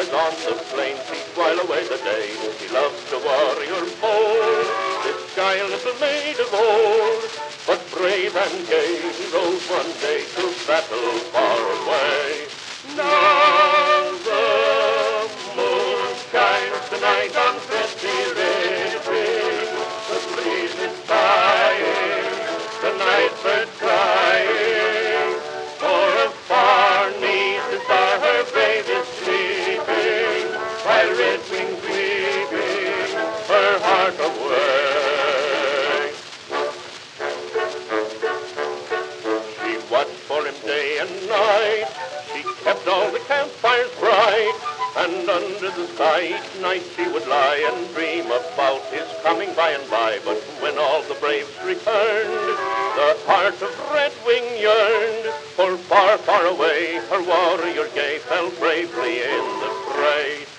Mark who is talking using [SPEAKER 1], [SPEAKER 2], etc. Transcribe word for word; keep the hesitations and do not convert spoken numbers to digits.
[SPEAKER 1] as on the plains she'd while away the day. She loves the warrior bold, this shy little maid of old, but brave and gay, rode one day to battle far away. Now the moon shines tonight on Fetty River, the breeze is sighing, the night bird crying, for afar neath the star her babe is sleeping, while red wings weeping her heart away. She watched for him day and night, she kept all the campfires bright, and under the sky each night she would lie and dream about his coming by and by. But when all the braves returned, the heart of Redwing yearned, for far, far away her warrior gay fell bravely in the fray.